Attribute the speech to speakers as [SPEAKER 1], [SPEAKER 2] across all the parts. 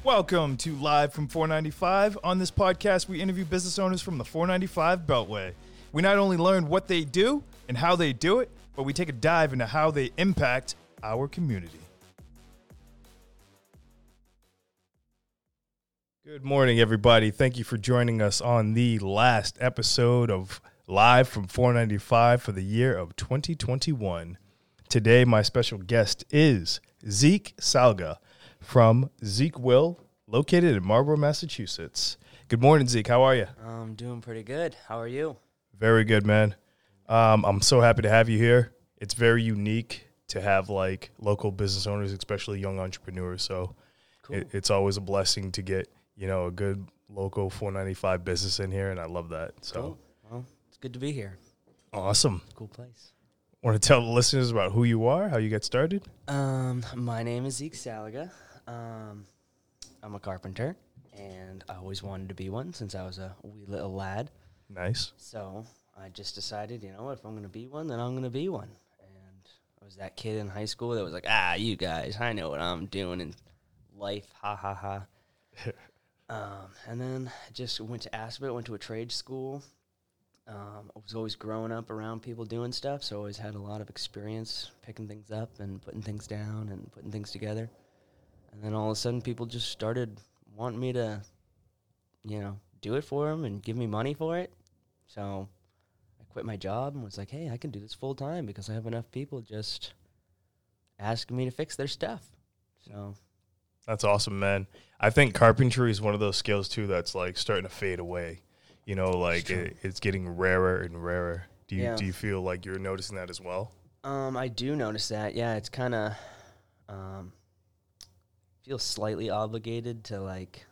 [SPEAKER 1] Welcome to Live from 495. On this podcast, we interview business owners from the 495 Beltway. We not only learn what they do and how they do it, but we take a dive into how they impact our community. Good morning, everybody. Thank you for joining us on the last episode of Live from 495 for the year of 2021. Today, my special guest is Zeke Salga from Zeke Will, located in Marlborough, Massachusetts. Good morning, Zeke. How are you?
[SPEAKER 2] I'm doing pretty good. How are you?
[SPEAKER 1] Very good, man. I'm so happy to have you here. It's very unique to have like local business owners, especially young entrepreneurs. So
[SPEAKER 2] Cool.
[SPEAKER 1] it's always a blessing to get, a good local 495 business in here, and I love that. So
[SPEAKER 2] Cool. Well, it's good to be here.
[SPEAKER 1] awesome.
[SPEAKER 2] Cool place.
[SPEAKER 1] Want to tell the listeners about who you are, how you got started?
[SPEAKER 2] My name is Zeke Salga. I'm a carpenter, and I always wanted to be one since I was a wee little lad.
[SPEAKER 1] Nice.
[SPEAKER 2] So I just decided, if I'm going to be one, then I'm going to be one. And I was that kid in high school that was like, you guys, I know what I'm doing in life, ha, ha, ha. And then I just went to Aspen, went to a trade school. I was always growing up around people doing stuff, so I always had a lot of experience picking things up and putting things down and putting things together. And then all of a sudden, people just started wanting me to, do it for them and give me money for it. So I quit my job and was like, hey, I can do this full time because I have enough people just asking me to fix their stuff. So
[SPEAKER 1] That's awesome, man. I think carpentry is one of those skills, too, that's like starting to fade away. It's getting rarer and rarer. Do you feel like you're noticing that as well?
[SPEAKER 2] I do notice that. Yeah, it's kind of feel slightly obligated to like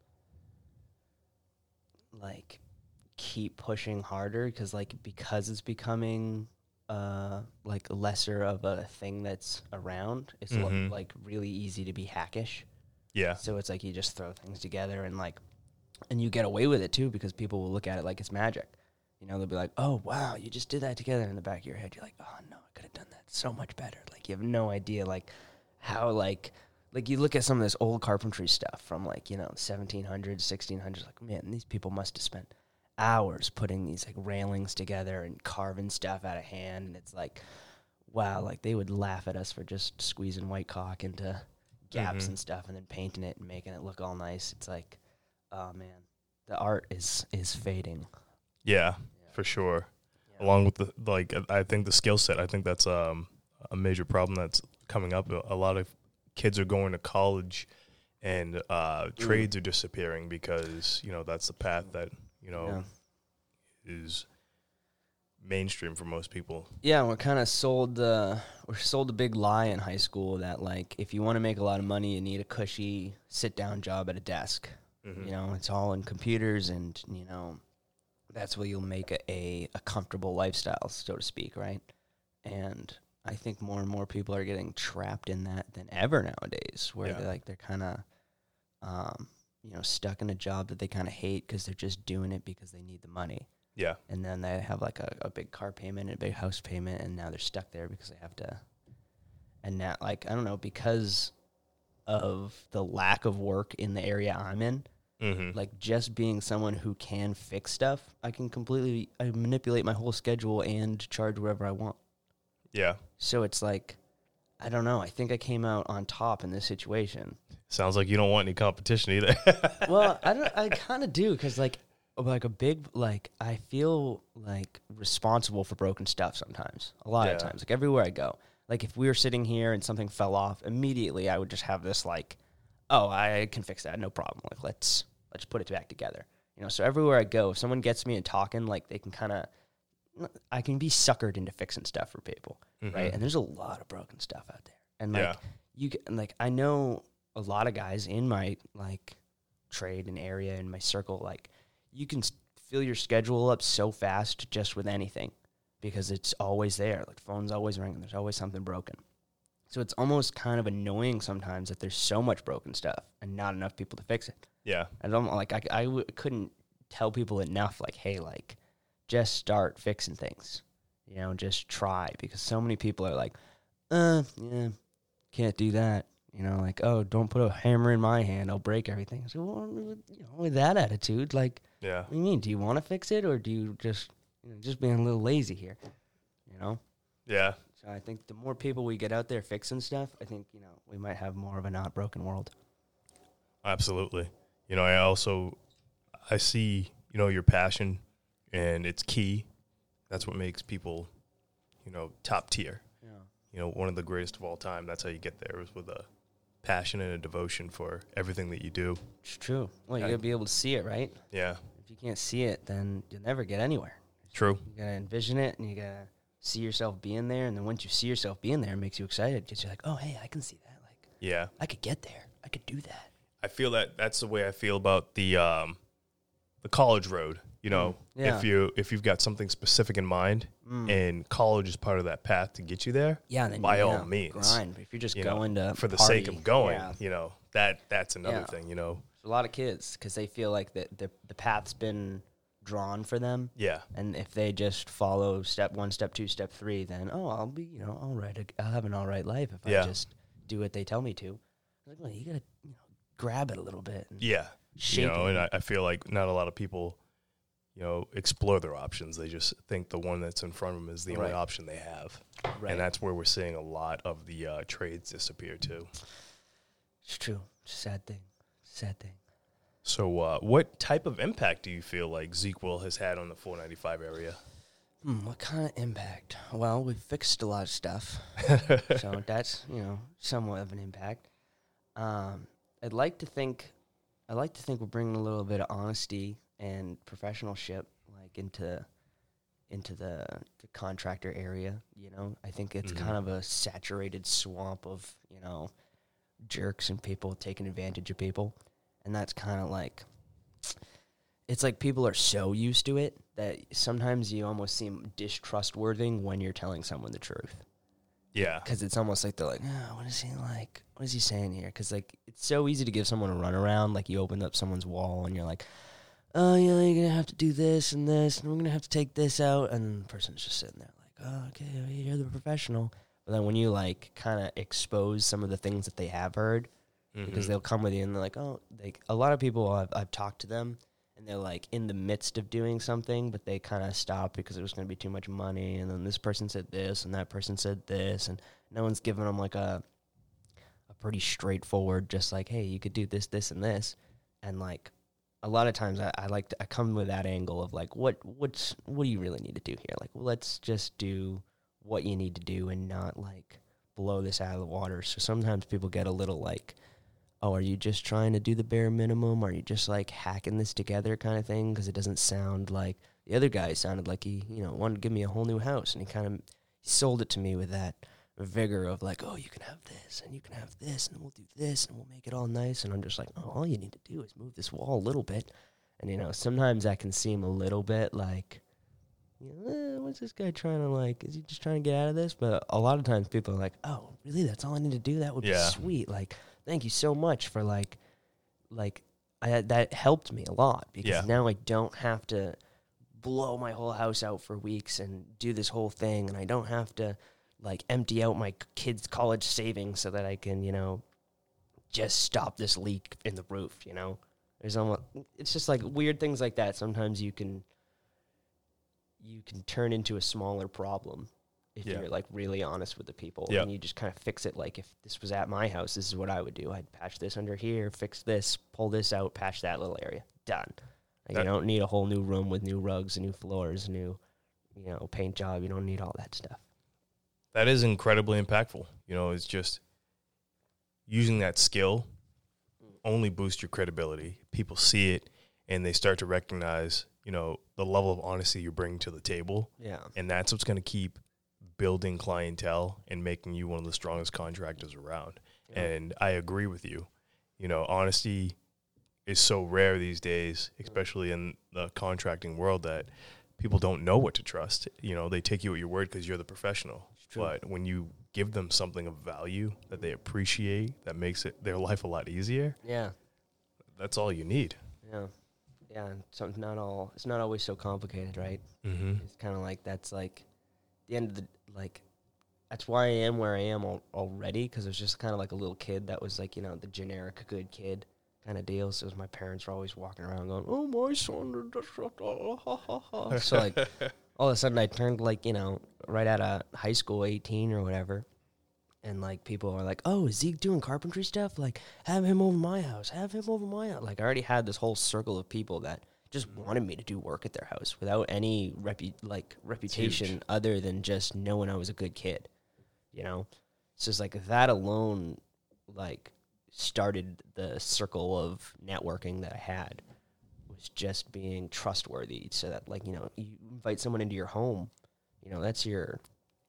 [SPEAKER 2] keep pushing harder because it's becoming lesser of a thing that's around. It's really easy to be hackish.
[SPEAKER 1] Yeah.
[SPEAKER 2] So it's like you just throw things together and you get away with it too because people will look at it like it's magic. They'll be like, oh, wow, you just did that together. In the back of your head, you're like, oh, no, I could have done that so much better. Like, you have no idea, how, you look at some of this old carpentry stuff from, 1700s, 1600s. Like, man, these people must have spent hours putting these, railings together and carving stuff out of hand. And it's like, wow, they would laugh at us for just squeezing white caulk into gaps and stuff and then painting it and making it look all nice. It's like, oh, man, the art is fading.
[SPEAKER 1] Yeah, for sure. Yeah. Along with I think the skill set, I think that's a major problem that's coming up. A lot of kids are going to college and trades are disappearing because, that's the path that, is mainstream for most people. Yeah,
[SPEAKER 2] we're kind of sold the big lie in high school that, if you want to make a lot of money, you need a cushy sit-down job at a desk. Mm-hmm. It's all in computers and, that's where you'll make a comfortable lifestyle, so to speak, right? And I think more and more people are getting trapped in that than ever nowadays, where they're kind of, stuck in a job that they kind of hate because they're just doing it because they need the money.
[SPEAKER 1] Yeah.
[SPEAKER 2] And then they have a big car payment and a big house payment, and now they're stuck there because they have to. And now, I don't know, because of the lack of work in the area I'm in, just being someone who can fix stuff, I can I manipulate my whole schedule and charge wherever I want.
[SPEAKER 1] Yeah.
[SPEAKER 2] So it's I don't know. I think I came out on top in this situation.
[SPEAKER 1] Sounds like you don't want any competition either.
[SPEAKER 2] Well, I kind of do because I feel responsible for broken stuff sometimes. A lot of times, everywhere I go. If we were sitting here and something fell off, immediately I would just have this oh, I can fix that, no problem. Let's put it back together. So everywhere I go, if someone gets me and talking, they can I can be suckered into fixing stuff for people, right? And there's a lot of broken stuff out there. And I know a lot of guys in my trade and area in my circle, you can fill your schedule up so fast just with anything because it's always there. Phone's always ringing. There's always something broken. So it's almost kind of annoying sometimes that there's so much broken stuff and not enough people to fix it.
[SPEAKER 1] Yeah.
[SPEAKER 2] I don't couldn't tell people enough, hey, just start fixing things. Just try, because so many people are yeah, can't do that. You know, like, oh, don't put a hammer in my hand, I'll break everything. So, well, you know, with that attitude, like,
[SPEAKER 1] Yeah.
[SPEAKER 2] what do you mean? Do you want to fix it, or do you just, you know, just being a little lazy here? You know.
[SPEAKER 1] Yeah.
[SPEAKER 2] So I think the more people we get out there fixing stuff, I think, you know, we might have more of a not broken world.
[SPEAKER 1] Absolutely. You know, I see, you know, your passion, and it's key. That's what makes people, you know, top tier.
[SPEAKER 2] Yeah.
[SPEAKER 1] You know, one of the greatest of all time. That's how you get there, is with a passion and a devotion for everything that you do.
[SPEAKER 2] It's true. Well, you got to be able to see it, right?
[SPEAKER 1] Yeah.
[SPEAKER 2] If you can't see it, then you'll never get anywhere.
[SPEAKER 1] True.
[SPEAKER 2] You got to envision it, and you got to see yourself being there. And then once you see yourself being there, it makes you excited, because you're like, oh, hey, I can see that. Like,
[SPEAKER 1] Yeah.
[SPEAKER 2] I could get there. I could do that.
[SPEAKER 1] I feel that's the way I feel about the college road. You know,
[SPEAKER 2] Yeah.
[SPEAKER 1] if you've got something specific in mind, and college is part of that path to get you there,
[SPEAKER 2] Yeah, then
[SPEAKER 1] by
[SPEAKER 2] you,
[SPEAKER 1] all means,
[SPEAKER 2] grind. But if you're just
[SPEAKER 1] you know,
[SPEAKER 2] going to
[SPEAKER 1] for the
[SPEAKER 2] party,
[SPEAKER 1] sake of going,
[SPEAKER 2] yeah.
[SPEAKER 1] you know, that's another
[SPEAKER 2] Yeah.
[SPEAKER 1] thing. You know,
[SPEAKER 2] A lot of kids, because they feel like the path's been drawn for them.
[SPEAKER 1] yeah,
[SPEAKER 2] And if they just follow step 1, step 2, step 3, then, I'll be, you know, all right. I'll have an all right life if
[SPEAKER 1] Yeah.
[SPEAKER 2] I just do what they tell me to. Like, well, you got to, you know, grab it a little bit. And
[SPEAKER 1] yeah.
[SPEAKER 2] shape
[SPEAKER 1] You know,
[SPEAKER 2] it.
[SPEAKER 1] and I feel like not a lot of people, you know, explore their options. They just think the one that's in front of them is the only
[SPEAKER 2] Right.
[SPEAKER 1] option they have,
[SPEAKER 2] Right.
[SPEAKER 1] and that's where we're seeing a lot of the trades disappear too.
[SPEAKER 2] It's true. It's a sad thing. Sad thing.
[SPEAKER 1] So, what type of impact do you feel like ZekeWill has had on the 495 area?
[SPEAKER 2] What kind of impact? Well, we've fixed a lot of stuff, so that's, you know, somewhat of an impact. I'd like to think we're bringing a little bit of honesty and professionalship, like into the contractor area. You know, I think it's kind of a saturated swamp of, you know, jerks and people taking advantage of people, and that's kind of like, it's like people are so used to it that sometimes you almost seem distrustworthy when you're telling someone the truth.
[SPEAKER 1] Yeah,
[SPEAKER 2] Because it's almost like they're like, oh, what is he like? What is he saying here? Because, like, it's so easy to give someone a runaround. Like, you open up someone's wall and you're like, oh, yeah, you're going to have to do this, and we're going to have to take this out. And the person's just sitting there like, oh, okay, you're the professional. But then when you, like, kind of expose some of the things that they have heard, because they'll come with you and they're like, oh, like, a lot of people, I've talked to them, and they're, like, in the midst of doing something, but they kind of stop because it was going to be too much money, and then this person said this, and that person said this, and no one's giving them, like, a pretty straightforward, just like, hey, you could do this, this, and this. And, like, a lot of times I come with that angle of, like, what do you really need to do here? Like, well, let's just do what you need to do and not, like, blow this out of the water. So sometimes people get a little, like, oh, are you just trying to do the bare minimum? Are you just, like, hacking this together kind of thing? Because it doesn't sound like the other guy sounded like he, you know, wanted to give me a whole new house. And he kind of sold it to me with that vigor of, like, oh, you can have this, and you can have this, and we'll do this, and we'll make it all nice. And I'm just like, oh, all you need to do is move this wall a little bit. And, you know, sometimes that can seem a little bit like, you know, what's this guy trying to, like, is he just trying to get out of this? But a lot of times people are like, oh, really? That's all I need to do? That would be sweet. Like, thank you so much for, that helped me a lot, because now I don't have to blow my whole house out for weeks and do this whole thing, and I don't have to, like, empty out my kids' college savings so that I can, you know, just stop this leak in the roof, you know? It's just like weird things like that. Sometimes you can turn into a smaller problem if you're, like, really honest with the people, and you just kind of fix it. Like, if this was at my house, this is what I would do. I'd patch this under here, fix this, pull this out, patch that little area. Done. Like, you don't need a whole new room with new rugs and new floors, new, you know, paint job. You don't need all that stuff.
[SPEAKER 1] That is incredibly impactful. You know, it's just using that skill only boosts your credibility. People see it, and they start to recognize, you know, the level of honesty you bring to the table.
[SPEAKER 2] Yeah.
[SPEAKER 1] And that's what's going to keep building clientele and making you one of the strongest contractors around. Yeah. And I agree with you. You know, honesty is so rare these days, especially in the contracting world, that people don't know what to trust. You know, they take you at your word because you're the professional. But when you give them something of value that they appreciate, that makes their life a lot easier.
[SPEAKER 2] Yeah.
[SPEAKER 1] That's all you need.
[SPEAKER 2] Yeah. Yeah. And so it's not always so complicated, right?
[SPEAKER 1] Mm-hmm.
[SPEAKER 2] It's kind of like, that's like the end of the, like, that's why I am where I am already, because I was just kind of like a little kid that was like, the generic good kid kind of deal. So my parents were always walking around going, "Oh, my son." So like all of a sudden I turned like, right out of high school, 18 or whatever. And like people are like, "Oh, is Zeke doing carpentry stuff? Like, have him over my house. Have him over my house." Like I already had this whole circle of people that just wanted me to do work at their house without any reputation other than just knowing I was a good kid. It's just like that alone, like, started the circle of networking that I had, was just being trustworthy. So that, like, you invite someone into your home, that's your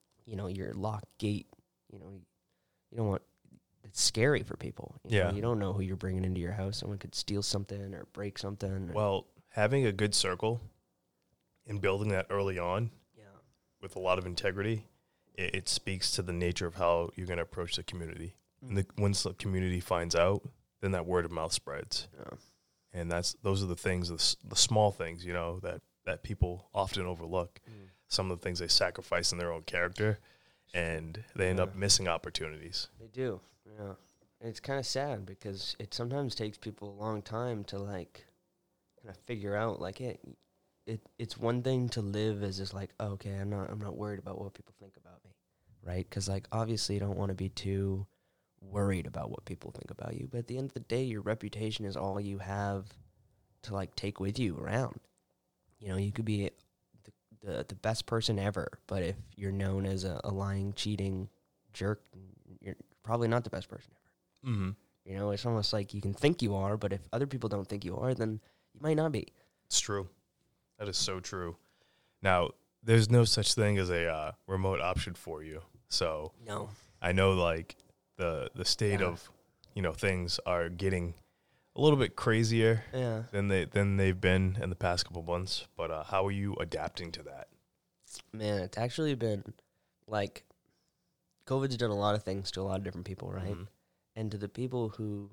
[SPEAKER 2] locked gate. You don't want, it's scary for people. You don't know who you're bringing into your house. Someone could steal something or break something.
[SPEAKER 1] Well, having a good circle and building that early on with a lot of integrity, it speaks to the nature of how you're going to approach the community. And once the community finds out, then that word of mouth spreads.
[SPEAKER 2] Yeah.
[SPEAKER 1] And those are the things, the small things, that people often overlook. Some of the things they sacrifice in their own character, and they end up missing opportunities.
[SPEAKER 2] They do, yeah. And it's kind of sad because it sometimes takes people a long time to, like, kind of figure out, like, it's one thing to live as just like, oh, okay, I'm not worried about what people think about me, right? Because, like, obviously you don't want to be too worried about what people think about you, but at the end of the day, your reputation is all you have to, like, take with you around. You could be the best person ever, but if you're known as a lying, cheating jerk, you're probably not the best person ever. Mm-hmm. It's almost like you can think you are, but if other people don't think you are, then you might not be. It's
[SPEAKER 1] true. That is so true. Now, there's no such thing as a remote option for you. So
[SPEAKER 2] no,
[SPEAKER 1] I know, like, the state of things are getting a little bit crazier than they've been in the past couple months. But how are you adapting to that?
[SPEAKER 2] Man, it's actually been, like, COVID's done a lot of things to a lot of different people, right? Mm-hmm. And to the people who,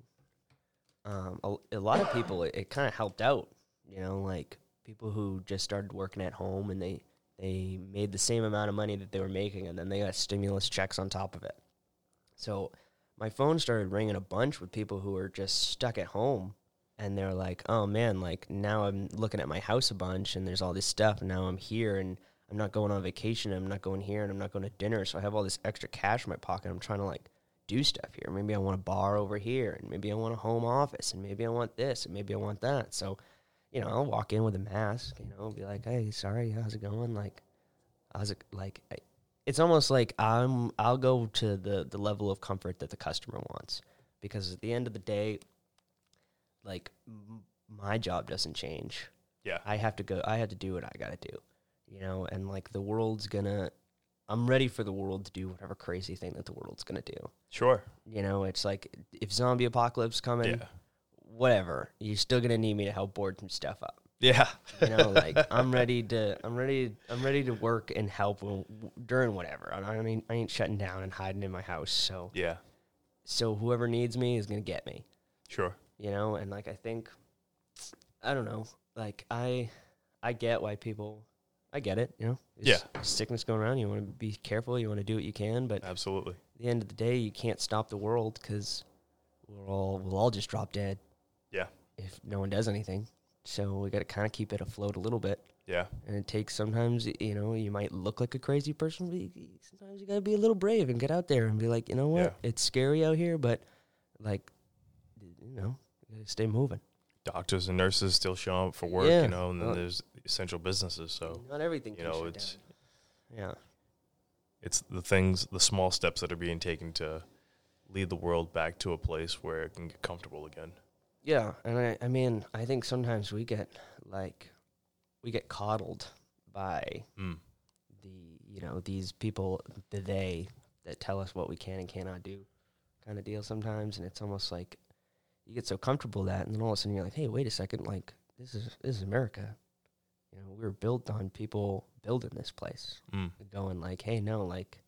[SPEAKER 2] a lot of people, it kind of helped out. Like, people who just started working at home and they made the same amount of money that they were making, and then they got stimulus checks on top of it. So my phone started ringing a bunch with people who were just stuck at home, and they're like, "Oh man, like, now I'm looking at my house a bunch and there's all this stuff, and now I'm here and I'm not going on vacation, I'm not going here, and I'm not going to dinner, so I have all this extra cash in my pocket. I'm trying to, like, do stuff here. Maybe I want a bar over here, and maybe I want a home office, and maybe I want this, and maybe I want that." So, I'll walk in with a mask, be like, "Hey, sorry, how's it going? Like, how's it, like," it's almost like I'll go to the level of comfort that the customer wants, because at the end of the day, like, my job doesn't change.
[SPEAKER 1] Yeah.
[SPEAKER 2] I have to do what I got to do, and, like, I'm ready for the world to do whatever crazy thing that the world's going to do.
[SPEAKER 1] Sure.
[SPEAKER 2] It's like, if zombie apocalypse coming, whatever, you're still going to need me to help board some stuff up.
[SPEAKER 1] Yeah.
[SPEAKER 2] Like, I'm ready to work and help during whatever. I ain't shutting down and hiding in my house. So
[SPEAKER 1] yeah.
[SPEAKER 2] So whoever needs me is going to get me.
[SPEAKER 1] Sure.
[SPEAKER 2] And, like, I think, I don't know, like, I get why people, I get it, There's sickness going around. You want to be careful. You want to do what you can, but
[SPEAKER 1] absolutely,
[SPEAKER 2] at the end of the day, you can't stop the world, because we'll all just drop dead.
[SPEAKER 1] Yeah.
[SPEAKER 2] If no one does anything. So we got to kind of keep it afloat a little bit.
[SPEAKER 1] Yeah.
[SPEAKER 2] And it takes sometimes, you might look like a crazy person, but sometimes you got to be a little brave and get out there and be like, you know what? Yeah. It's scary out here, but, like, you got to stay moving.
[SPEAKER 1] Doctors and nurses still show up for work, and then there's essential businesses. So
[SPEAKER 2] not everything can shut
[SPEAKER 1] it's
[SPEAKER 2] down. Yeah.
[SPEAKER 1] It's the small steps that are being taken to lead the world back to a place where it can get comfortable again.
[SPEAKER 2] Yeah, and I mean, I think sometimes we get coddled by these people, that tell us what we can and cannot do, kind of deal sometimes, and it's almost like you get so comfortable that, and then all of a sudden you're like, hey, wait a second, like, this is America. We were built on people building this place, going like, hey, no, like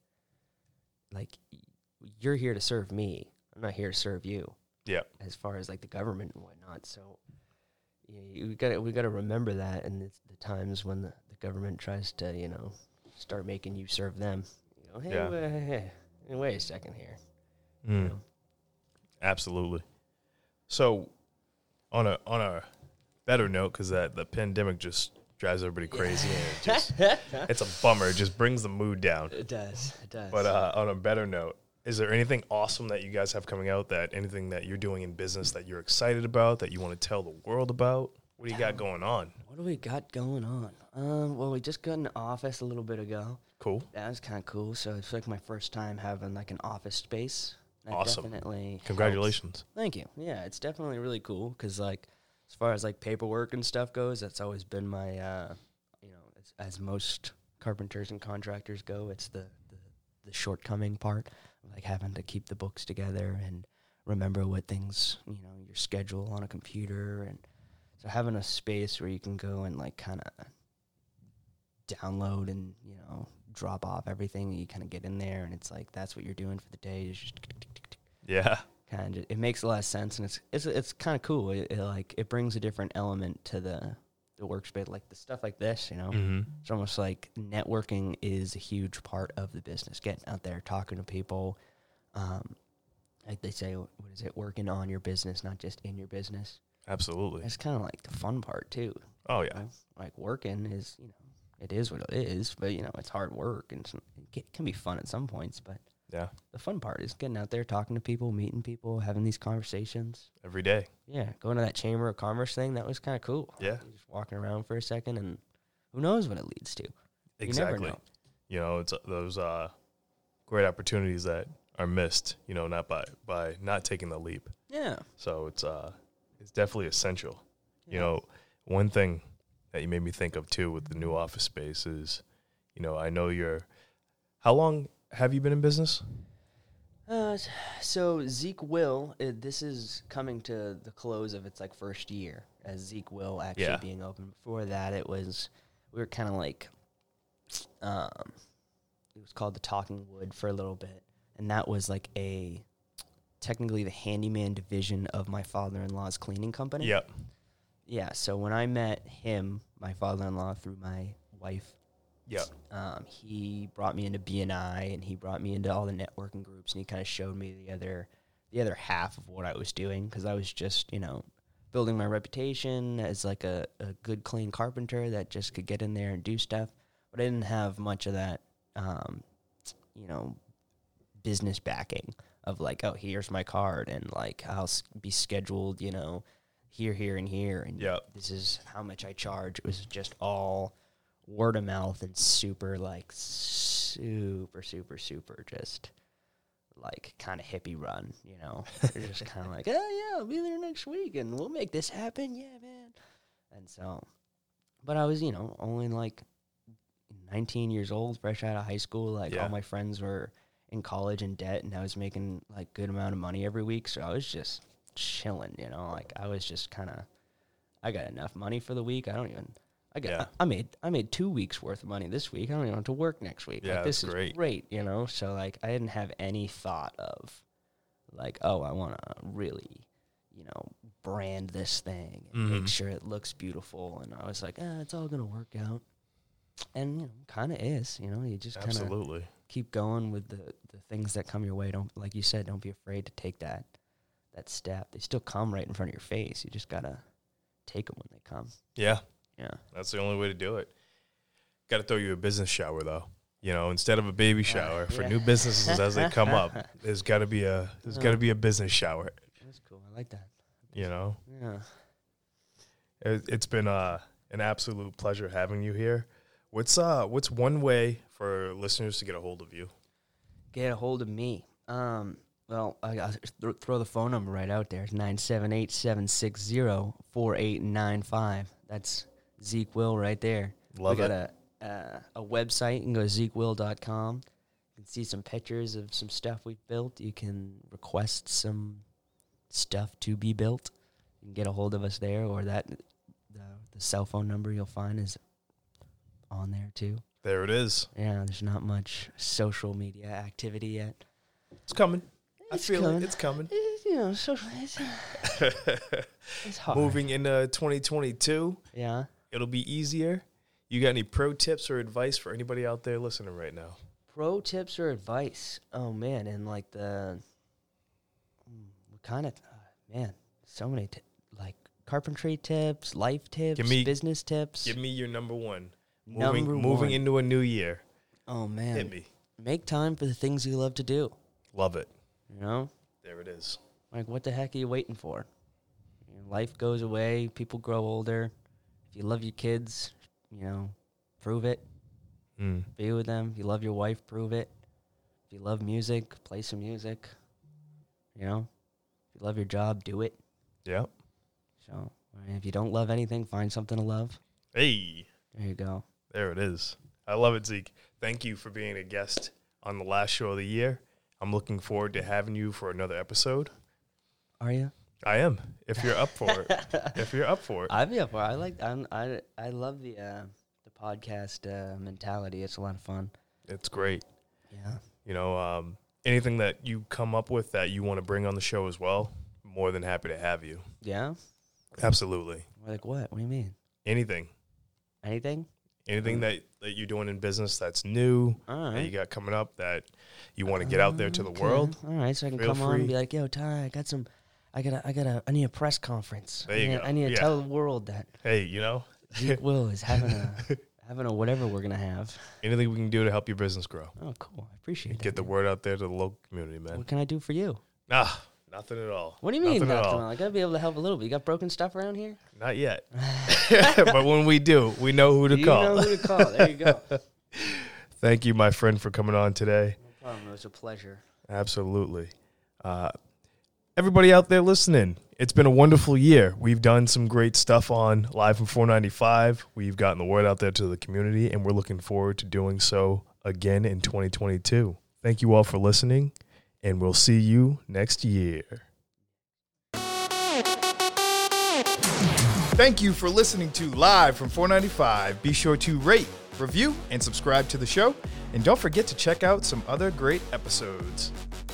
[SPEAKER 2] you're here to serve me. I'm not here to serve you.
[SPEAKER 1] Yeah.
[SPEAKER 2] As far as, like, the government and whatnot. So we got to remember that, and it's the times when the government tries to, start making you serve them. You go, hey,
[SPEAKER 1] Yeah.
[SPEAKER 2] wait a second here.
[SPEAKER 1] Mm. Absolutely. So, on a better note, because the pandemic just drives everybody crazy, and it just it's a bummer. It just brings the mood down.
[SPEAKER 2] It does.
[SPEAKER 1] But on a better note, is there anything awesome that you guys have coming out? Anything that you're doing in business that you're excited about, that you want to tell the world about? What do you got going on?
[SPEAKER 2] What do we got going on? Well, we just got an office a little bit ago.
[SPEAKER 1] Cool.
[SPEAKER 2] That was kind of cool. So it's like my first time having like an office space. That
[SPEAKER 1] Awesome.
[SPEAKER 2] Definitely.
[SPEAKER 1] Congratulations.
[SPEAKER 2] Helps. Thank you. Yeah, it's definitely really cool because like as far as like paperwork and stuff goes, that's always been my, as most carpenters and contractors go, it's the shortcoming part, like having to keep the books together and remember what things, your schedule on a computer. And so having a space where you can go and like kind of download and, drop off everything, you kind of get in there and it's like, that's what you're doing for the day.
[SPEAKER 1] Yeah.
[SPEAKER 2] Kind of, it makes a lot of sense, and it's kind of cool. It brings a different element to the workspace, like the stuff like this.
[SPEAKER 1] Mm-hmm.
[SPEAKER 2] It's almost like networking is a huge part of the business. Getting out there, talking to people, like they say, what is it? Working on your business, not just in your business.
[SPEAKER 1] Absolutely.
[SPEAKER 2] It's kind of like the fun part too.
[SPEAKER 1] Oh yeah.
[SPEAKER 2] Like working is, it is what it is, but it's hard work and it can be fun at some points, but.
[SPEAKER 1] Yeah.
[SPEAKER 2] The fun part is getting out there, talking to people, meeting people, having these conversations.
[SPEAKER 1] Every day.
[SPEAKER 2] Yeah, going to that Chamber of Commerce thing, that was kind of cool.
[SPEAKER 1] Yeah.
[SPEAKER 2] Just walking around for a second, and who knows what it leads to.
[SPEAKER 1] Exactly.
[SPEAKER 2] You never know.
[SPEAKER 1] It's those great opportunities that are missed, not by not taking the leap.
[SPEAKER 2] Yeah.
[SPEAKER 1] So it's definitely essential.
[SPEAKER 2] Yeah.
[SPEAKER 1] One thing that you made me think of too with the new office space is, I know how long have you been in business?
[SPEAKER 2] So Zeke Will, this is coming to the close of its first year as Zeke Will actually being open. Before that, we were kind of like, it was called the Talking Wood for a little bit, and that was like technically the handyman division of my father-in-law's cleaning company.
[SPEAKER 1] Yep.
[SPEAKER 2] Yeah. So when I met him, my father-in-law, through my wife.
[SPEAKER 1] Yeah.
[SPEAKER 2] He brought me into BNI, and he brought me into all the networking groups, and he kind of showed me the other half of what I was doing, because I was just, building my reputation as like a good, clean carpenter that just could get in there and do stuff. But I didn't have much of that, business backing of like, oh, here's my card, and like I'll be scheduled, here, and here, and this is how much I charge. It was just all word of mouth and super just like kind of hippie run, They're just kind of like, oh yeah, I'll be there next week and we'll make this happen. Yeah, man. And so, but I was, only like 19 years old, fresh out of high school. Like all my friends were in college in debt, and I was making like good amount of money every week. So I was just chilling, like I was just I got enough money for the week. I made 2 weeks worth of money this week. I don't even have to work next week.
[SPEAKER 1] Yeah,
[SPEAKER 2] this
[SPEAKER 1] is
[SPEAKER 2] great, So like I didn't have any thought of like, oh, I want to really, brand this thing and make sure it looks beautiful. And I was like, it's all gonna work out. And kind of is. You just kind of keep going with the things that come your way. Don't, like you said, don't be afraid to take that step. They still come right in front of your face. You just gotta take them when they come.
[SPEAKER 1] Yeah.
[SPEAKER 2] Yeah.
[SPEAKER 1] That's the only way to do it. Got to throw you a business shower, though. Instead of a baby shower for new businesses as they come up, there's got to be a business shower.
[SPEAKER 2] That's cool. I like that.
[SPEAKER 1] Yeah.
[SPEAKER 2] It's
[SPEAKER 1] been an absolute pleasure having you here. What's one way for listeners to get a hold of you?
[SPEAKER 2] Get a hold of me. Well, I'll throw the phone number right out there. It's 978-760-4895. That's Zeke Will right there.
[SPEAKER 1] Love it.
[SPEAKER 2] We got a website. You can go to zekewill.com. You can see some pictures of some stuff we've built. You can request some stuff to be built. You can get a hold of us there, or the cell phone number you'll find is on there too.
[SPEAKER 1] There it is.
[SPEAKER 2] Yeah, there's not much social media activity yet.
[SPEAKER 1] It's coming.
[SPEAKER 2] It's
[SPEAKER 1] I feel
[SPEAKER 2] coming.
[SPEAKER 1] it's coming.
[SPEAKER 2] It's hard.
[SPEAKER 1] Moving into 2022,
[SPEAKER 2] Yeah.
[SPEAKER 1] it'll be easier. You got any pro tips or advice for anybody out there listening right now?
[SPEAKER 2] Pro tips or advice? Oh man, and like the kind of man, so many like carpentry tips, life tips, business tips.
[SPEAKER 1] Give me your number one.
[SPEAKER 2] Moving
[SPEAKER 1] Moving into a new year.
[SPEAKER 2] Oh man,
[SPEAKER 1] Hit me.
[SPEAKER 2] Make time for the things you love to do.
[SPEAKER 1] Love it.
[SPEAKER 2] You know,
[SPEAKER 1] there it is.
[SPEAKER 2] Like, what the heck are you waiting for? Life goes away. People grow older. If you love your kids, prove it. Be with them. If you love your wife, prove it. If you love music, play some music. If you love your job, do it.
[SPEAKER 1] Yep.
[SPEAKER 2] So, if you don't love anything, find something to love.
[SPEAKER 1] Hey.
[SPEAKER 2] There you go.
[SPEAKER 1] There it is. I love it, Zeke. Thank you for being a guest on the last show of the year. I'm looking forward to having you for another episode.
[SPEAKER 2] Are you?
[SPEAKER 1] I am. If you're up for it. If you're up for it.
[SPEAKER 2] I'd be up for it. I love the podcast mentality. It's a lot of fun.
[SPEAKER 1] It's great.
[SPEAKER 2] Yeah.
[SPEAKER 1] Anything that you come up with that you want to bring on the show as well, more than happy to have you.
[SPEAKER 2] Yeah?
[SPEAKER 1] Absolutely.
[SPEAKER 2] Like what? What do you mean?
[SPEAKER 1] Anything.
[SPEAKER 2] Anything?
[SPEAKER 1] Anything that you're doing in business that's new, that you got coming up, that you want to get out there to the world.
[SPEAKER 2] All right, so I can come on and be like, yo, Ty, I need a press conference.
[SPEAKER 1] There you go.
[SPEAKER 2] I need to tell the world that Zeke Will is having a whatever we're gonna have.
[SPEAKER 1] Anything we can do to help your business grow.
[SPEAKER 2] Oh, cool. I appreciate it.
[SPEAKER 1] Get the word out there to the local community, man.
[SPEAKER 2] What can I do for you?
[SPEAKER 1] Nothing at all.
[SPEAKER 2] What do you mean nothing? I gotta be able to help a little bit. You got broken stuff around here?
[SPEAKER 1] Not yet. But when we do, we know who to call.
[SPEAKER 2] You know who to call. There you go.
[SPEAKER 1] Thank you, my friend, for coming on today.
[SPEAKER 2] No problem. It was a pleasure.
[SPEAKER 1] Absolutely. Everybody out there listening, it's been a wonderful year. We've done some great stuff on Live from 495. We've gotten the word out there to the community, and we're looking forward to doing so again in 2022. Thank you all for listening, and we'll see you next year. Thank you for listening to Live from 495. Be sure to rate, review, and subscribe to the show. And don't forget to check out some other great episodes.